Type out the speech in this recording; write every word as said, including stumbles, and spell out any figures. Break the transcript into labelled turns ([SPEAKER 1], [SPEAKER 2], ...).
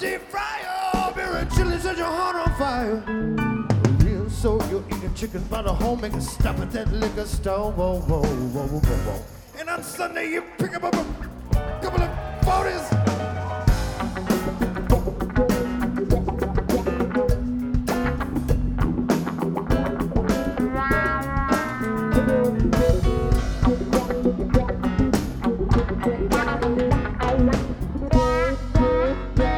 [SPEAKER 1] deep fryer. Beer and chili set your heart on fire. Real so you're eating chicken by the home, make a stop at that liquor store. Whoa, whoa, whoa, whoa, whoa. And on Sunday you pick up a couple of forties.